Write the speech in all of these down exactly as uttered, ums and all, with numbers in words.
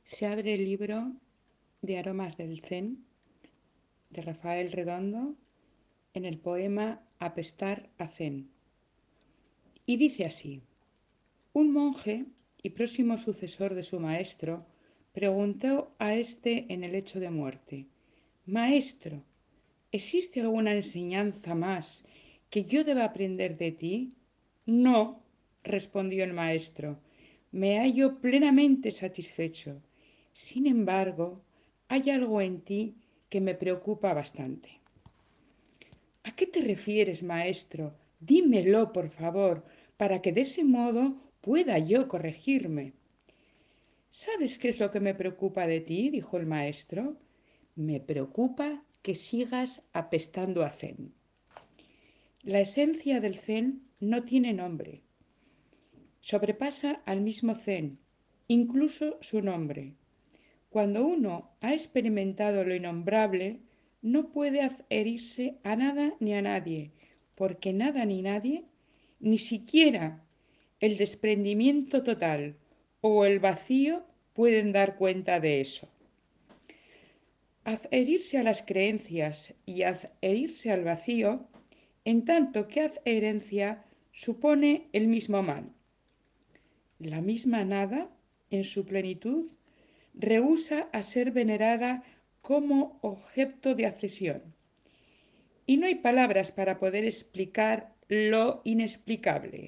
Se abre el libro de Aromas del Zen de Rafael Redondo en el poema Apestar a Zen. Y dice así: un monje y próximo sucesor de su maestro preguntó a éste en el lecho de muerte: Maestro, ¿existe alguna enseñanza más que yo deba aprender de ti? No, respondió el maestro, me hallo plenamente satisfecho. Sin embargo, hay algo en ti que me preocupa bastante. ¿A qué te refieres, maestro? Dímelo, por favor, para que de ese modo pueda yo corregirme. ¿Sabes qué es lo que me preocupa de ti?, dijo el maestro. Me preocupa que sigas apestando a Zen. La esencia del Zen no tiene nombre. Sobrepasa al mismo Zen, incluso su nombre. Cuando uno ha experimentado lo innombrable, no puede adherirse a nada ni a nadie, porque nada ni nadie, ni siquiera el desprendimiento total o el vacío, pueden dar cuenta de eso. Adherirse a las creencias y adherirse al vacío, en tanto que adherencia, supone el mismo mal. La misma nada, en su plenitud, rehúsa a ser venerada como objeto de adhesión. Y no hay palabras para poder explicar lo inexplicable.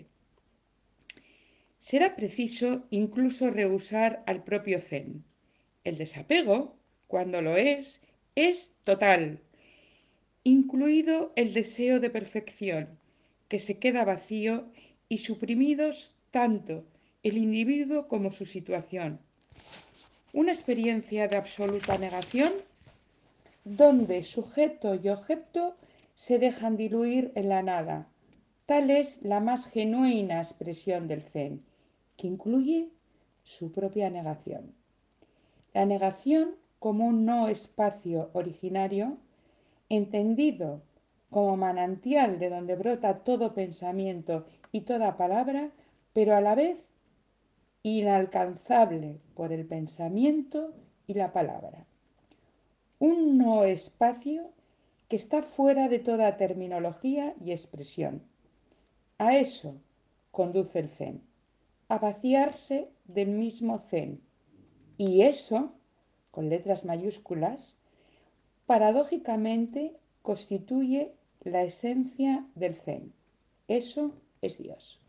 Será preciso incluso rehusar al propio Zen. El desapego, cuando lo es, es total, incluido el deseo de perfección, que se queda vacío y suprimidos tanto el individuo como su situación. Una experiencia de absoluta negación donde sujeto y objeto se dejan diluir en la nada. Tal es la más genuina expresión del Zen, que incluye su propia negación. La negación como un no espacio originario, entendido como manantial de donde brota todo pensamiento y toda palabra, pero a la vez inalcanzable por el pensamiento y la palabra. Un no espacio que está fuera de toda terminología y expresión. A eso conduce el Zen, a vaciarse del mismo Zen. Y eso, con letras mayúsculas, paradójicamente constituye la esencia del Zen. Eso es Dios.